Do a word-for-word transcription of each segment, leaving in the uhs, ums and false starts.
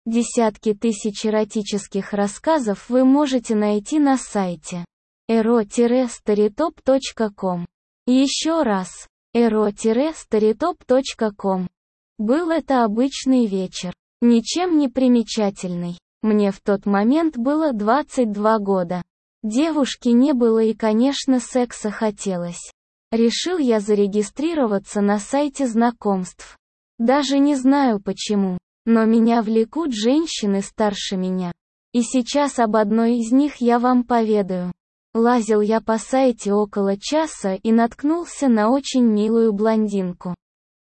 Десятки тысяч эротических рассказов вы можете найти на сайте эро старитоп точка ком. Еще раз, эро старитоп точка ком. Был это обычный вечер, ничем не примечательный. Мне в тот момент было двадцать два года. Девушки не было и, конечно, секса хотелось. Решил я зарегистрироваться на сайте знакомств. Даже не знаю почему, но меня влекут женщины старше меня. И сейчас об одной из них я вам поведаю. Лазил я по сайте около часа и наткнулся на очень милую блондинку.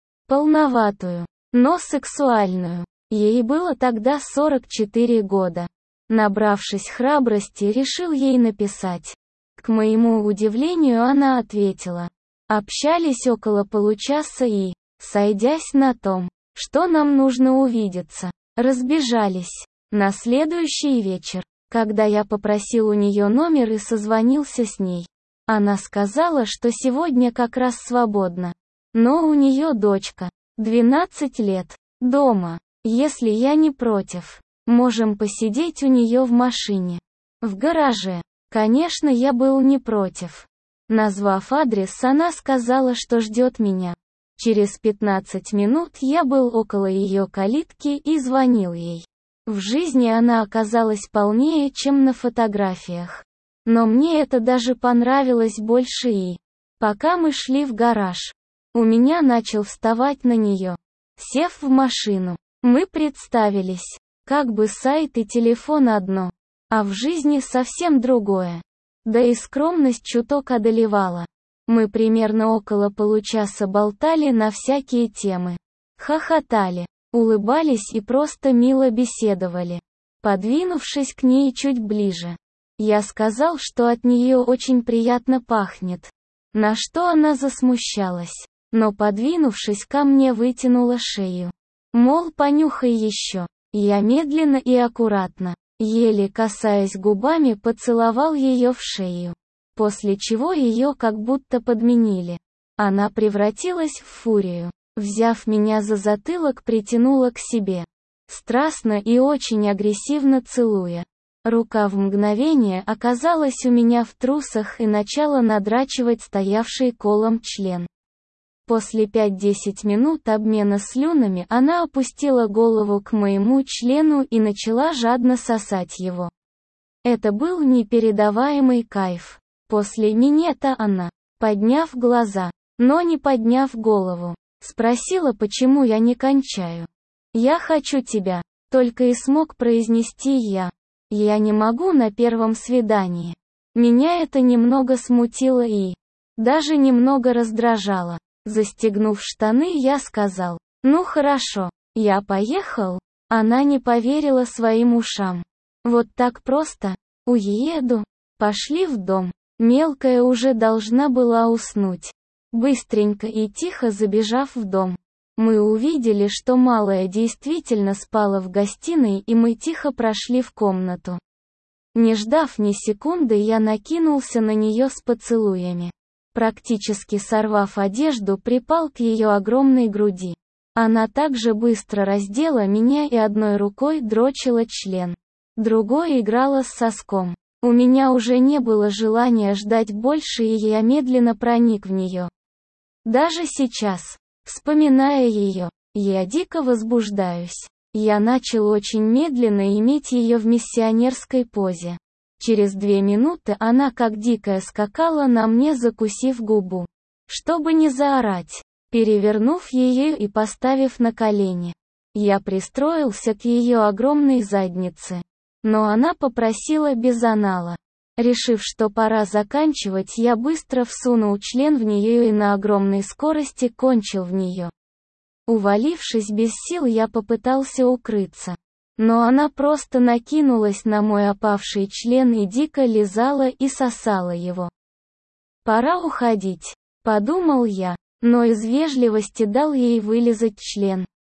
Полноватую, но сексуальную. Ей было тогда сорок четыре года. Набравшись храбрости, решил ей написать. К моему удивлению, она ответила. Общались около получаса и, сойдясь на том, что нам нужно увидеться, разбежались. На следующий вечер, когда я попросил у нее номер и созвонился с ней, она сказала, что сегодня как раз свободна. Но у нее дочка, двенадцать лет, дома. Если я не против, можем посидеть у нее в машине. В гараже. Конечно, я был не против. Назвав адрес, она сказала, что ждет меня. Через пятнадцать минут я был около ее калитки и звонил ей. В жизни она оказалась полнее, чем на фотографиях. Но мне это даже понравилось больше и... Пока мы шли в гараж, у меня начал вставать на нее. Сев в машину, мы представились. Как бы сайт и телефон одно, а в жизни совсем другое. Да и скромность чуток одолевала. Мы примерно около получаса болтали на всякие темы. Хохотали, улыбались и просто мило беседовали. Подвинувшись к ней чуть ближе, я сказал, что от нее очень приятно пахнет. На что она засмущалась, но подвинувшись ко мне вытянула шею. Мол, понюхай еще. Я медленно и аккуратно, еле касаясь губами, поцеловал ее в шею. После чего ее как будто подменили. Она превратилась в фурию. Взяв меня за затылок, притянула к себе. Страстно и очень агрессивно целуя. Рука в мгновение оказалась у меня в трусах и начала надрачивать стоявший колом член. После пяти-десяти минут обмена слюнами она опустила голову к моему члену и начала жадно сосать его. Это был непередаваемый кайф. После минета она, подняв глаза, но не подняв голову, спросила, почему я не кончаю. «Я хочу тебя», — только и смог произнести я. «Я не могу на первом свидании». Меня это немного смутило и даже немного раздражало. Застегнув штаны, я сказал: «Ну хорошо, я поехал». Она не поверила своим ушам. «Вот так просто? Уеду?» Пошли в дом. Мелкая уже должна была уснуть. Быстренько и тихо забежав в дом, мы увидели, что малая действительно спала в гостиной, и мы тихо прошли в комнату. Не ждав ни секунды, я накинулся на нее с поцелуями. Практически сорвав одежду, припал к ее огромной груди. Она также быстро раздела меня и одной рукой дрочила член, другой играла с соском. У меня уже не было желания ждать больше, и я медленно проник в нее. Даже сейчас, вспоминая ее, я дико возбуждаюсь. Я начал очень медленно иметь ее в миссионерской позе. Через две минуты она как дикая скакала на мне, закусив губу, чтобы не заорать. Перевернув ее и поставив на колени, я пристроился к ее огромной заднице. Но она попросила без анала. Решив, что пора заканчивать, я быстро всунул член в нее и на огромной скорости кончил в нее. Увалившись без сил, я попытался укрыться. Но она просто накинулась на мой опавший член и дико лизала и сосала его. «Пора уходить», — подумал я, но из вежливости дал ей вылизать член.